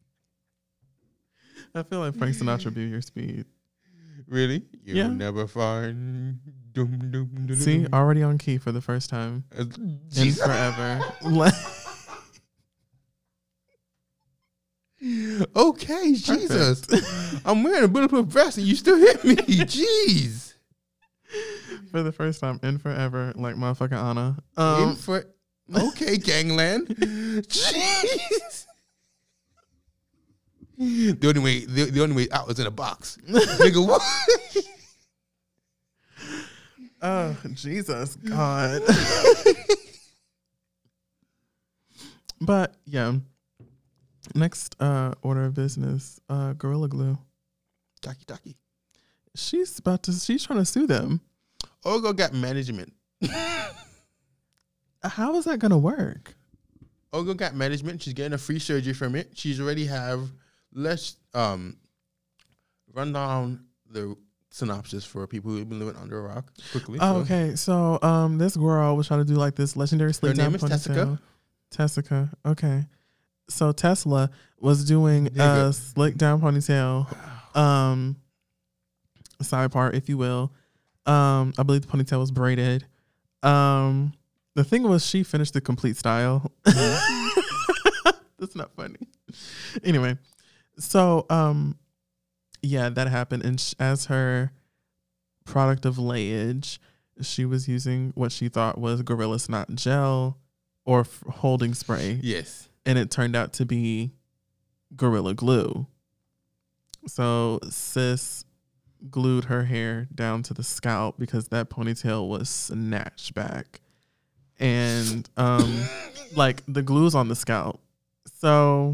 I feel like Frank Sinatra be your speed. Really? You'll Yeah. never find. Doom, doom, doom, See, doom. already on key for the first time Uh, in Jesus. forever. Okay, Jesus. I'm wearing a bulletproof vest and you still hit me. Jeez. For the first time in forever, like motherfucking Anna. In Um, for, okay, gangland. Jeez. The only way, the, the only way out was in a box. Nigga, what? oh, Jesus, God. But yeah, next uh, order of business, uh, Gorilla Glue. Taki taki. She's about to. She's trying to sue them. Ogo got management. How is that gonna work? Ogo got management. She's getting a free surgery from it. She's already have. Let's um run down the synopsis for people who've been living under a rock quickly. Oh, So, okay, so um, this girl was trying to do like this legendary sleep Her down name is ponytail. Tessica. Okay, so Tesla was doing a Nigga. slick down ponytail, um, side part, if you will. Um, I believe the ponytail was braided. Um, the thing was, she finished the complete style. That's not funny. Anyway, so um, yeah, that happened, and sh- as her product of layage, she was using what she thought was Gorilla Snot gel or f- holding spray, Yes. and it turned out to be Gorilla Glue. So sis glued her hair down to the scalp because that ponytail was snatched back, and um, like the glue's on the scalp. So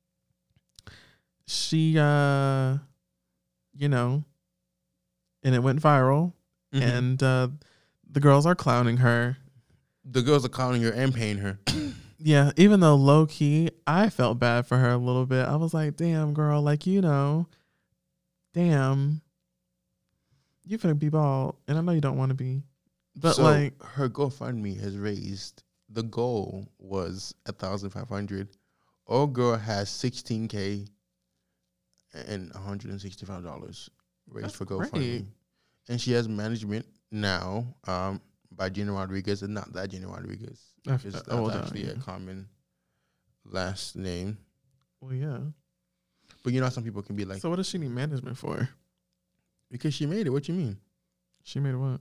she, uh, you know, and it went viral, Mhm. and uh, the girls are clowning her. The girls are calling her and paying her. Yeah, even though low key, I felt bad for her a little bit. I was like, damn, girl, like, you know, damn, you finna be bald, and I know you don't want to be. But So like, her GoFundMe has raised. The goal was a thousand five hundred. Old girl has sixteen k and one hundred and sixty five dollars raised That's for great. GoFundMe, and she has management now. Um, by Gina Rodriguez, and not that Gina Rodriguez. I It's f- that's oh, well, actually yeah. a common last name. well, yeah. But you know, how some people can be like, So what does she need management for? because she made it. What you mean? She made what?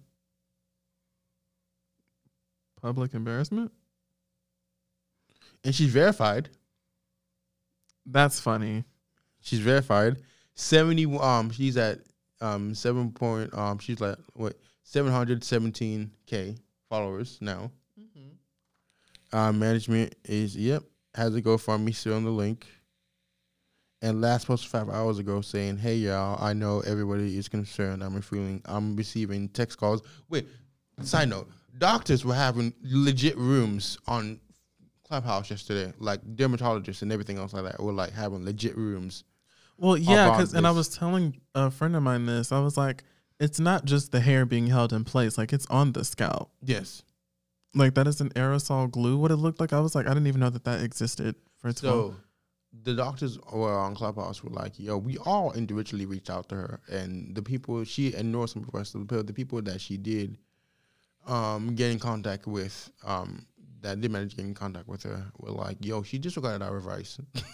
Public embarrassment? And she's verified. That's funny. She's verified. Seventy. Um, she's at um seven point. Um, she's like what seven hundred seventeen k followers now. Uh, management is yep has a GoFundMe still on the link. And last post five hours ago saying, "Hey y'all, I know everybody is concerned. I'm feeling. I'm receiving text calls. Wait, side note: doctors were having legit rooms on Clubhouse yesterday. Like dermatologists and everything else like that were like having legit rooms. Well, yeah, about because and I this. was telling a friend of mine this. I was like, it's not just the hair being held in place; like it's on the scalp. Yes. Like that is an aerosol glue. What it looked like, I was like, I didn't even know that that existed. For So the doctors were on Clubhouse were like, yo, we all individually reached out to her, and the people she ignored some of us, the people, the people that she did um, get in contact with, um, that did manage to get in contact with her, were like, yo, she disregarded our advice.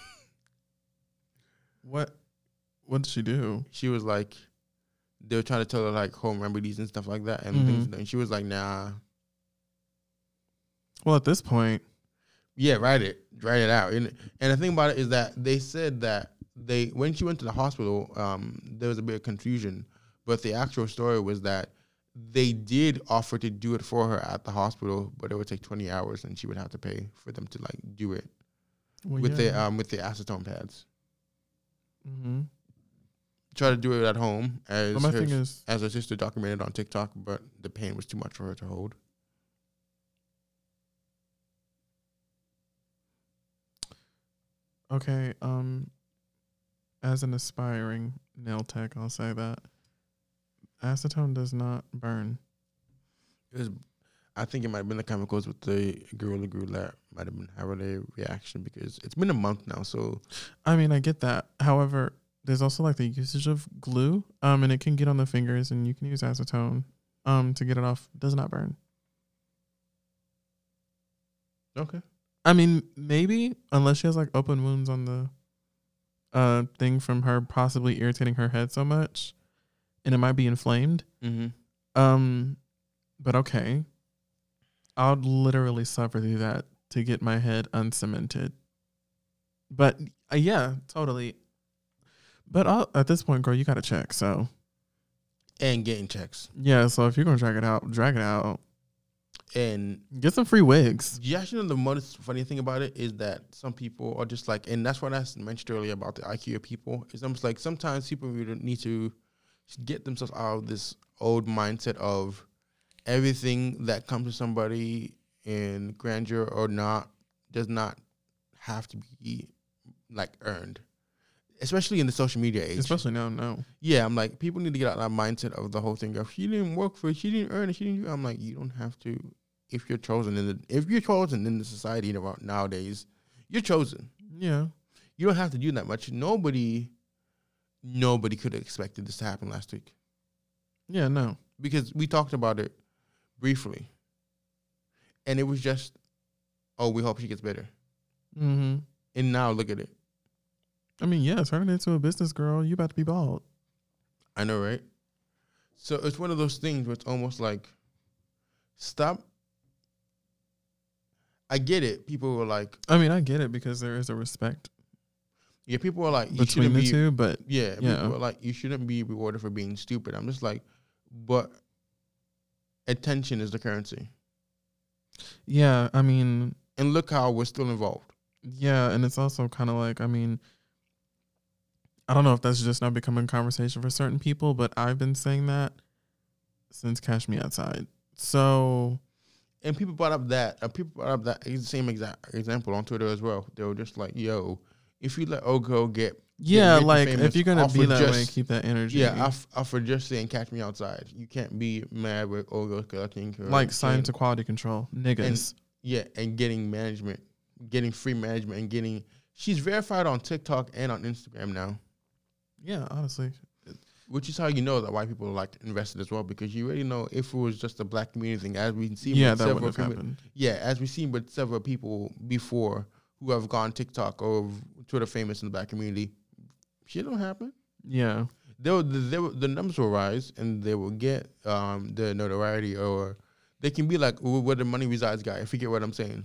What? What did she do? She was like, they were trying to tell her like home remedies and stuff like that, and Mhm. things, and she was like, nah. Well, at this point, Yeah, write it, write it out. And and the thing about it is that they said that they when she went to the hospital, um, there was a bit of confusion, but the actual story was that they did offer to do it for her at the hospital, but it would take twenty hours, and she would have to pay for them to like do it well, with yeah. the um with the acetone pads. Mm-hmm. Try to do it at home, as But my her, thing is, as her sister documented on TikTok, but the pain was too much for her to hold. okay, um, as an aspiring nail tech, I'll say that acetone does not burn. It was, I think it might have been the chemicals with the Gorilla Glue that might have been having a reaction, because it's been a month now. So I mean, I get that. However, there's also like the usage of glue, um, and it can get on the fingers, and you can use acetone, um, to get it off. Does not burn. okay, I mean, maybe unless she has like open wounds on the uh thing from her possibly irritating her head so much, and it might be inflamed. mm-hmm. Um, but okay, I'll literally suffer through that to get my head uncemented. But uh, yeah, totally. But I'll, at this point, girl, you gotta check. So and getting checks. yeah, so if you're gonna drag it out, drag it out. And Get some free wigs. you actually know the most funny thing about it is that some people are just like, and that's what I mentioned earlier about the I Q of people. It's almost like sometimes people really need to get themselves out of this old mindset of everything that comes to somebody in grandeur or not does not have to be like earned, especially in the social media age. Especially now, no. Yeah, I'm like, people need to get out of that mindset of the whole thing of she didn't work for it, she didn't earn it, she didn't do it. I'm like, you don't have to. If you're chosen in the if you're chosen in the society nowadays, you're chosen. Yeah. You don't have to do that much. Nobody, nobody could have expected this to happen last week, Yeah, no. because we talked about it briefly, and it was just, oh, we hope she gets better. Mm-hmm. And now look at it. I mean, yeah, turn it into a business, girl. You about to be bald. I know, right? So it's one of those things where it's almost like, stop. I get it. People were like, I mean, I get it because there is a respect yeah, people are like, you between shouldn't the be, two, but yeah, yeah. people are like, you shouldn't be rewarded for being stupid. I'm just like, but attention is the currency. yeah, I mean, And look how we're still involved. yeah, and it's also kind of like, I mean, I don't know if that's just now becoming a conversation for certain people, but I've been saying that since Cash Me Outside. So, And people brought up that, uh, people brought up that same exact example on Twitter as well. They were just like, yo, if you let Ogo get, yeah, rich and like famous if you're going to off be of that just- way, keep that energy. yeah, off, off for just saying catch me outside. You can't be mad with Ogo collecting. her like chain. sign to quality control. Niggas. Yeah, and getting management, getting free management, and getting, she's verified on TikTok and on Instagram now. Yeah, honestly. Which is how you know that white people are like invested as well, because you already know if it was just a black community thing, as we've seen Yeah, with that several wouldn't have commu- happened. yeah, as we've seen with several people before who have gone TikTok or Twitter famous in the black community, shit don't happen. Yeah. They will, they will, the numbers will rise and they will get um, the notoriety, or they can be like where the money resides guy. If you get what I'm saying.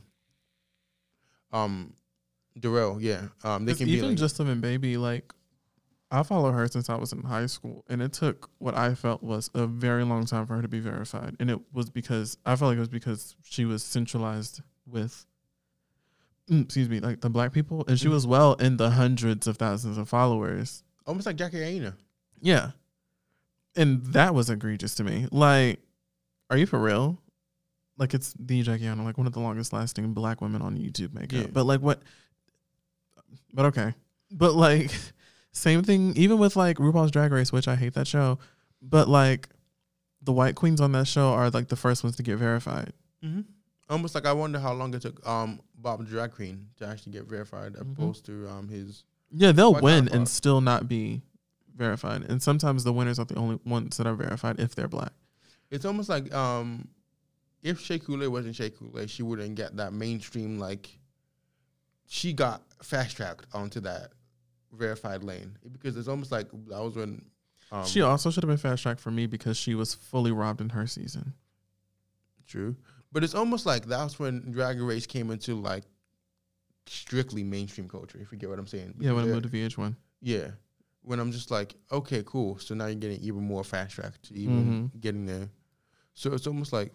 Um, Darrell, yeah, um, they 'Cause can be even like, just living baby, like I follow her since I was in high school, and it took what I felt was a very long time for her to be verified, and it was because I felt like it was because she was centralized with, mm, excuse me, like the black people, and she Mhm. was well in the hundreds of thousands of followers. almost like Jackie Aina. Yeah, and that was egregious to me. Like, are you for real? Like, it's the Jackie Aina, like one of the longest lasting black women on YouTube makeup. Yeah. But like what? But okay. But like, same thing. Even with like RuPaul's Drag Race, which I hate that show. But like, the white queens on that show are like the first ones to get verified. Mm-hmm. Almost like I wonder how long it took um Bob the drag queen to actually get verified, Mhm. opposed to um his. Yeah, they'll White win counterpart. and still not be verified. And sometimes the winners are the only ones that are verified if they're black. It's almost like um, if Shea Coulee wasn't Shea Coulee, she wouldn't get that mainstream like. She got fast tracked onto that verified lane because it's almost like that was when. Um, She also should have been fast tracked for me because she was fully robbed in her season. True, but it's almost like that's when Drag Race came into like strictly mainstream culture. If you get what I'm saying. Yeah, when I Because moved to V H one. Yeah. When I'm just like, okay, cool. So now you're getting even more fast track to even Mhm. getting there. So it's almost like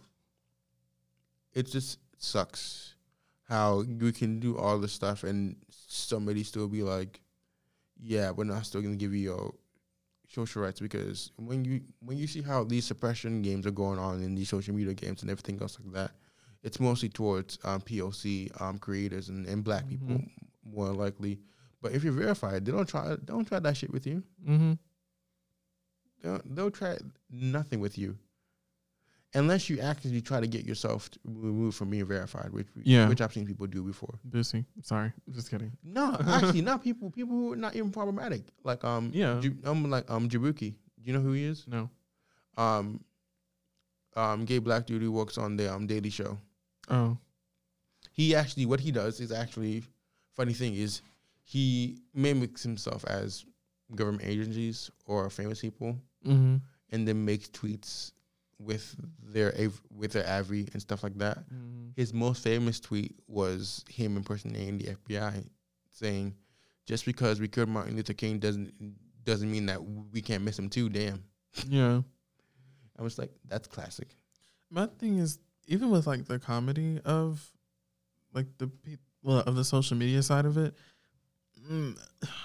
it just sucks how we can do all this stuff and somebody still be like, yeah, we're not still gonna give you your social rights, because when you when you see how these suppression games are going on in these social media games and everything else like that, it's mostly towards um, P O C um, creators and, and black people Mhm. more likely. But if you're verified, they don't try don't try that shit with you. Mm-hmm. They'll, they'll try nothing with you, unless you actively try to get yourself to removed from being verified, which we- Yeah. which I've seen people do before. Boosie. Sorry. Just kidding. No, actually, not people. People who are not even problematic. Like um, Yeah. Ju- um, like um, Jabuki. Do you know who he is? No. Um, um, gay black dude who works on the um Daily Show. Oh. He actually, what he does is actually, funny thing is, he mimics himself as government agencies or famous people, Mm-hmm. and then makes tweets with their av- with their avi and stuff like that. Mm-hmm. His most famous tweet was him impersonating the F B I, saying, "Just because we killed Martin Luther King doesn't doesn't mean that we can't miss him too." Damn. Yeah. I was like, that's classic. My thing is, even with like the comedy of like the pe- well of the social media side of it, mm,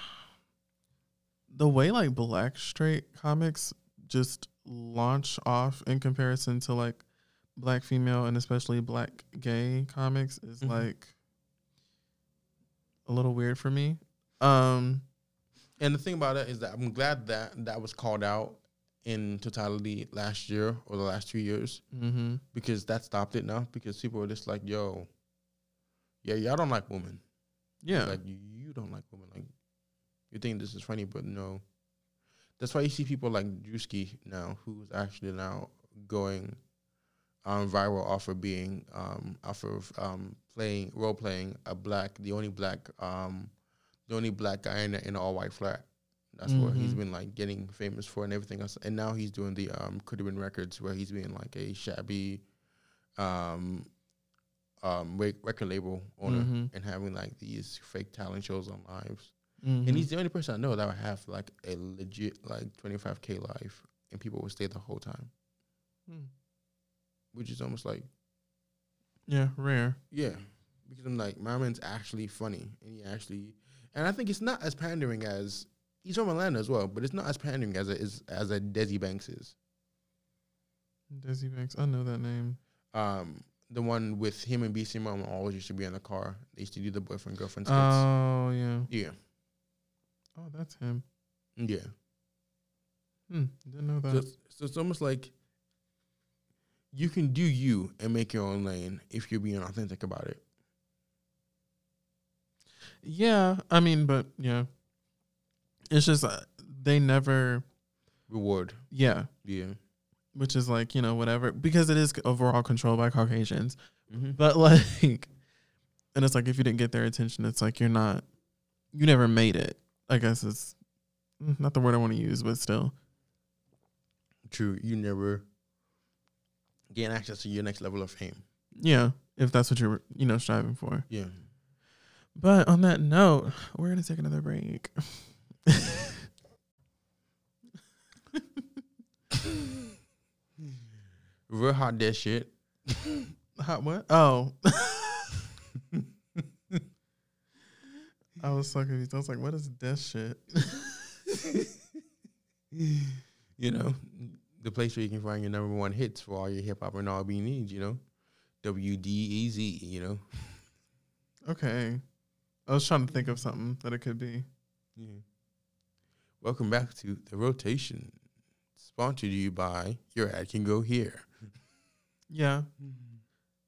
the way like black straight comics just launch off in comparison to like black female and especially black gay comics is Mhm. like a little weird for me. Um, And the thing about it is that I'm glad that that was called out in totality last year or the last two years, mm-hmm. because that stopped it now, because people were just like, yo, yeah, y'all don't like women. Yeah. Like, you, you don't like women. Like, you think this is funny, but no. That's why you see people like Drewski now, who's actually now going um, viral off of being, um, off of um, playing, role playing a black, the only black, um, the only black guy in, a, in an all white flat. That's what he's Mhm. been like getting famous for and everything else. And now he's doing the um, Could Have Been Records, where he's being like a shabby um, um, rec- record label owner Mhm. and having like these fake talent shows on lives. Mhm. And he's the only person I know that would have like a legit like twenty-five K live and people would stay the whole time, Mm. which is almost like, Yeah, rare. yeah, because I'm like, my man's actually funny and he actually, and I think it's not as pandering as, he's from Atlanta as well, but it's not as pandering as it is as a Desi Banks is. Desi Banks. I know that name. Um, the one with him and B C Mom always used to be in the car. They used to do the boyfriend girlfriend skits. Oh yeah. yeah, Oh, that's him. yeah. Hmm. Didn't know that. So, it's- so it's almost like you can do you and make your own lane if you're being authentic about it. Yeah, I mean, but yeah, it's just uh, they never. Reward, Yeah, yeah. which is like, you know, whatever, because it is overall controlled by Caucasians. Mm-hmm. But like, and it's like if you didn't get their attention, it's like you're not, you never made it. I guess it's mm, not the word I want to use, but still. True, you never gain access to your next level of fame. Yeah, if that's what you're, you know, striving for. Yeah. But on that note, we're gonna take another break. Real hot that shit. Hot what? Oh. I was so confused. I was like, what is this shit? You know, the place where you can find your number one hits for all your hip hop and R and B needs, you know. W D E Z, you know. Okay. I was trying to think of something that it could be. Yeah. Welcome back to The Rotation. Sponsored to you by Your Ad Can Go Here. Yeah.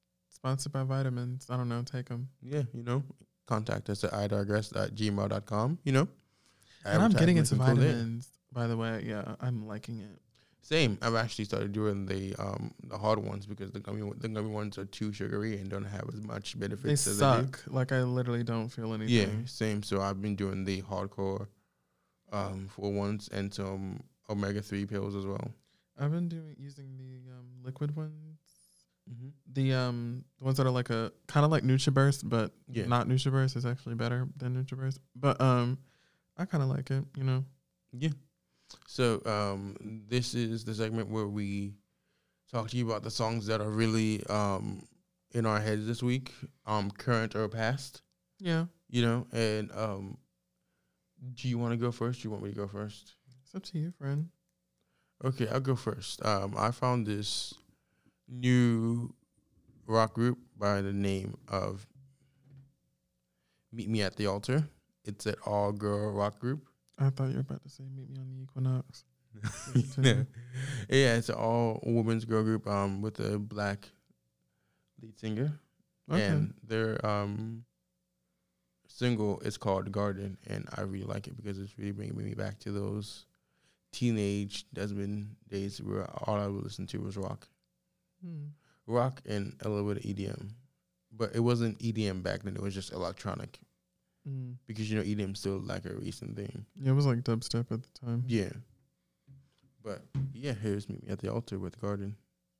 Sponsored by vitamins. I don't know. Take them. Yeah, you know, contact us at i digress at gmail dot com, you know. And I'm getting into Advertisement can go there. vitamins, by the way. Yeah, I'm liking it. Same. I've actually started doing the um the hard ones because the gummy the gummy ones are too sugary and don't have as much They benefits as suck. Like, I literally don't feel they do. Yeah, anything. same. So I've been doing the hardcore um full ones and some omega three pills as well. I've been doing using the um, liquid ones. Mm-hmm. The um the ones that are like a kind of like NutriBurst, but Yeah. not NutriBurst. It's actually better than NutriBurst. But um, I kind of like it. You know. Yeah. So um, this is the segment where we talk to you about the songs that are really um in our heads this week, um, current or past. Yeah. You know, and um, do you want to go first? Do you want me to go first? It's up to you, friend. Okay, I'll go first. Um, I found this new rock group by the name of Meet Me at the Altar. It's an all-girl rock group. I thought you were about to say meet me on the Equinox. yeah. yeah, it's an all-women's girl group um, with a black lead singer. Okay. And their um, single is called Garden, and I really like it because it's really bringing me back to those teenage Desmond days where all I would listen to was rock. Hmm. Rock and a little bit of E D M. But it wasn't E D M back then, it was just electronic. Mm. Because, you know, E D M still like a recent thing. Yeah, it was like dubstep at the time. Yeah. But, yeah, here's Meet Me at the Altar with Garden.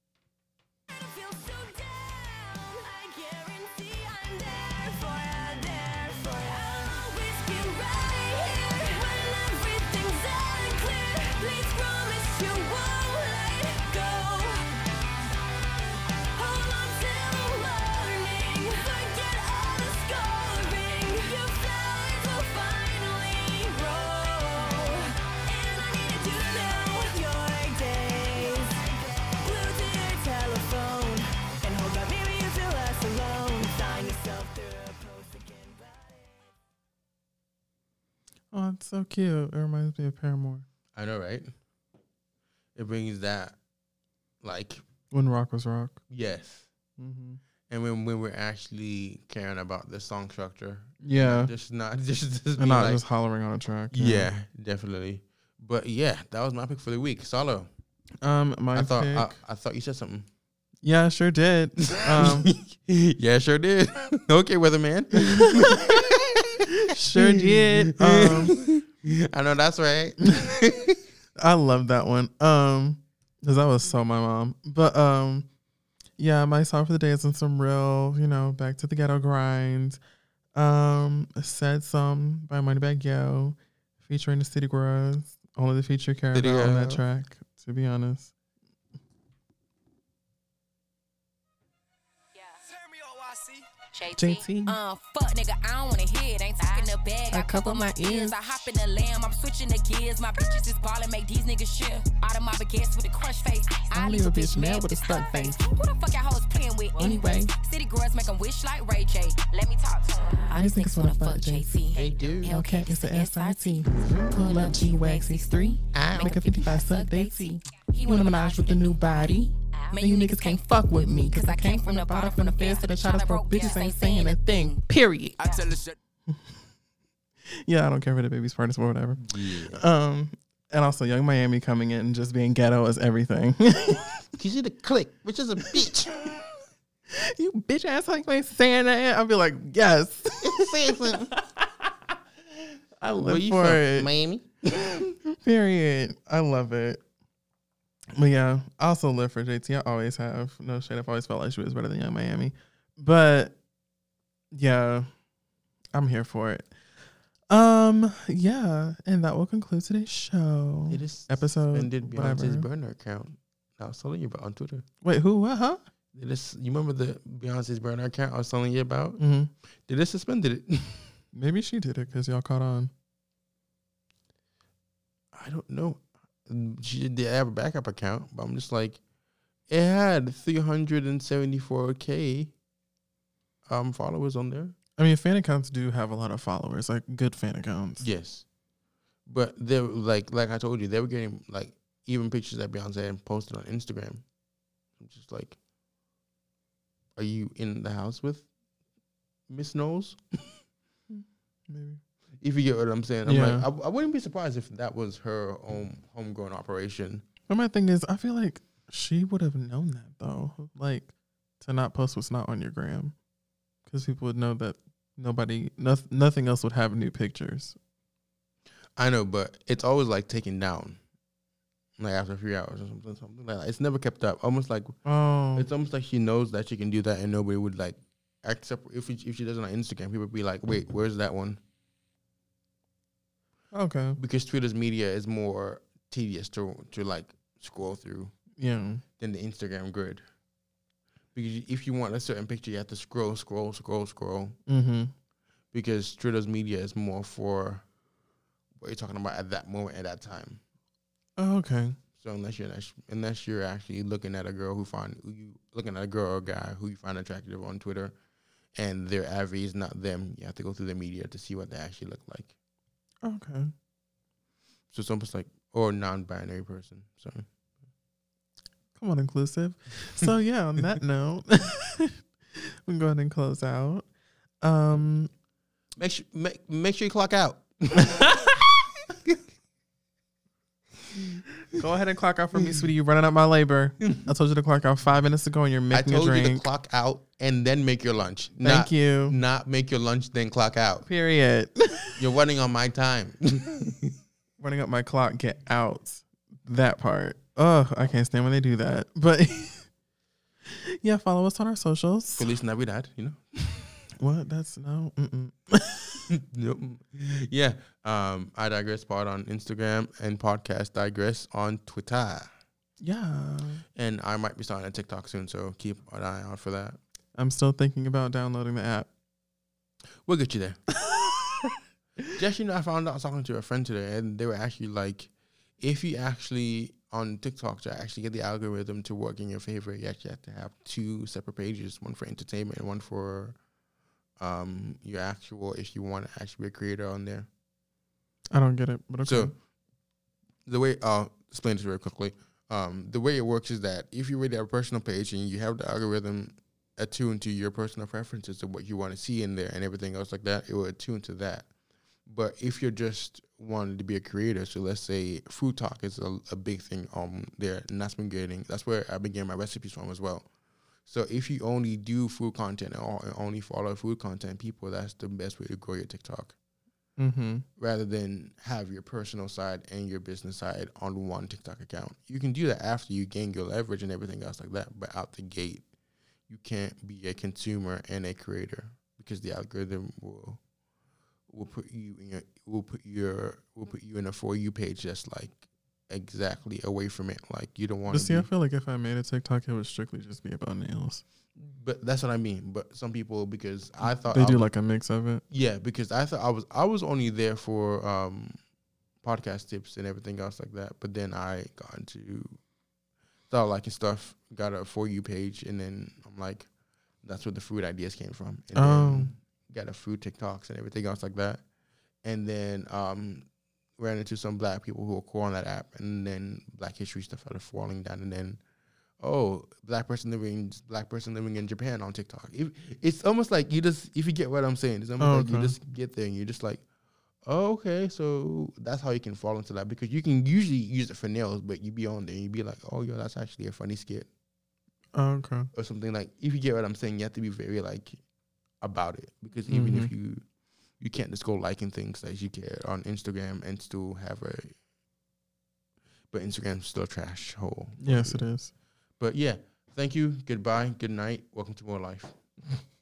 Oh, it's so cute. It reminds me of Paramore. I know, right? It brings that, like, When rock was rock. yes. Mm-hmm. And when, when we're actually caring about the song structure. Yeah. Not just not just, just And being not like, just hollering on a track. yeah, definitely. But yeah, that was my pick for the week. Solo. Um, my I thought pick. I, I thought you said something. Yeah, I sure did. Um, yeah, sure did. Okay, weatherman. sure did. Um, I know that's right. I love that one. Um, because that was so my mom. But um, yeah, my song for the day is on some real, you know, back to the ghetto grind. Um, Said Some by Moneybagg Yo, featuring the City Girls. Only the feature care City about on that Girl. track, to be honest. J T. Uh, fuck nigga, I don't wanna hear it. Ain't talking the bag. I cover my ears. I hop in the lamb. I'm switching the gears. My bitches is ballin', make these niggas shift. Out of my baguettes with a crush face. I leave a bitch mad with a stuck face. Who the fuck y'all hoes playing with anyway? City girls make 'em wish like Ray J. Let me talk to 'em. All these niggas wanna fuck J T. They do. Hellcat is the S R T. Pull up G-Wags X three. Make a fifty-five suck they T. He wanna menage with the new body. Man, you niggas can't fuck with me. Cause I came from the bottom, from the feds to the shotters. Broke bitches ain't saying a thing. Period. I tell her shit. Yeah, I don't care for the baby's parties or whatever. Yeah. Um, and also Young Miami coming in and just being ghetto as everything. You see the click, which is a bitch. You bitch ass like ain't saying that. I'll be like, yes. Say something. I live Where you for from? it. Miami. Period. I love it. But yeah, I also live for J T. I always have. No shade. I've always felt like she was better than Young Miami. But yeah, I'm here for it. Um, yeah, and that will conclude today's show. It is Episode, suspended Beyonce's whatever. burner account. I was telling you about on Twitter. Wait, who? What? Huh? They just, you remember the Beyonce's burner account I was telling you about? Mm-hmm. They just suspended it. Maybe she did it because y'all caught on. I don't know. She did have a backup account, but I'm just like, it had three hundred seventy-four K um followers on there. I mean, fan accounts do have a lot of followers, like good fan accounts. Yes, but they were like, like I told you, they were getting like even pictures that Beyonce had posted on Instagram. I'm just like, are you in the house with Miss Knowles? Maybe. If you get what I'm saying. I'm Yeah. like, I, I wouldn't be surprised if that was her own homegrown operation. But my thing is, I feel like she would have known that, though. Like, to not post what's not on your gram. Because people would know that nobody, no, nothing else would have new pictures. I know, but it's always like taken down. Like after three hours or something, something like that. It's never kept up. Almost like, Oh. it's almost like she knows that she can do that and nobody would like, except if, she, if she does it on Instagram, people would be like, wait, where's that one? Okay. Because Twitter's media is more tedious to to like scroll through Yeah. than the Instagram grid. Because if you want a certain picture, you have to scroll, scroll, scroll, scroll. Mm-hmm. Because Twitter's media is more for what you're talking about at that moment, at that time. Oh, okay. So unless you're unless you're actually looking at a girl who find who you looking at a girl or a guy who you find attractive on Twitter, and their average is not them, you have to go through the media to see what they actually look like. Okay. So it's almost like, or non-binary person. So Come on, inclusive. So yeah, on that note, we can go ahead and close out. Um, make sure make make sure you clock out. Go ahead and clock out for me, sweetie. You're running out my labor. I told you to clock out five minutes ago, and you're I making a told drink. you to clock out and then make your lunch. Thank not, you. Not make your lunch then clock out. Period. You're running on my time. Running up my clock. Get out. That part. Oh, I can't stand when they do that. But yeah, follow us on our socials. Feliz Navidad, you know. What? That's no. Mm-mm. Nope. Yeah. Um, I Digress Pod on Instagram and Podcast Digress on Twitter. Yeah. And I might be starting a TikTok soon, so keep an eye out for that. I'm still thinking about downloading the app. We'll get you there. Just, you know, I found out I was talking to a friend today, and they were actually like, if you actually, on TikTok, to actually get the algorithm to work in your favor, you actually have to have two separate pages, one for entertainment and one for um your actual, if you want to actually be a creator on there. I don't get it, but okay. So the way I'll explain this very quickly. Um, the way it works is that if you really have a personal page and you have the algorithm attuned to your personal preferences of what you want to see in there and everything else like that, it will attune to that. But if you're just wanting to be a creator, so let's say food talk is a, a big thing on there, and that's been getting, that's where I've been getting my recipes from as well. So if you only do food content and only follow food content people, that's the best way to grow your TikTok. Mm-hmm. Rather than have your personal side and your business side on one TikTok account. You can do that after you gain your leverage and everything else like that, but out the gate, you can't be a consumer and a creator because the algorithm will will put you in your will put your will put you in a For You page that's like exactly away from it. Like you don't want But to. see, I feel like if I made a TikTok, it would strictly just be about nails. But that's what I mean. But some people, because I thought They I do was, like a mix of it. yeah, because I thought I was I was only there for um, podcast tips and everything else like that. But then I got into start liking stuff, got a For You page, and then I'm like, that's where the food ideas came from. And Oh. then got a food TikToks and everything else like that. And then um, ran into some black people who were cool on that app, and then Black history stuff started falling down, and then oh, black person living black person living in Japan on TikTok. If, it's almost like you just, if you get what I'm saying, it's almost Oh, like you okay. just get there and you're just like, oh, okay, so that's how you can fall into that, because you can usually use it for nails, but you be on there and you be like, oh, yo, that's actually a funny skit Oh, okay. or something. Like, if you get what I'm saying, you have to be very like about it, because even if Mhm. you you can't just go liking things that you can on Instagram and still have a, but Instagram's still a trash hole. Yes, it is. But yeah, thank you. Goodbye. Good night. Welcome to More Life.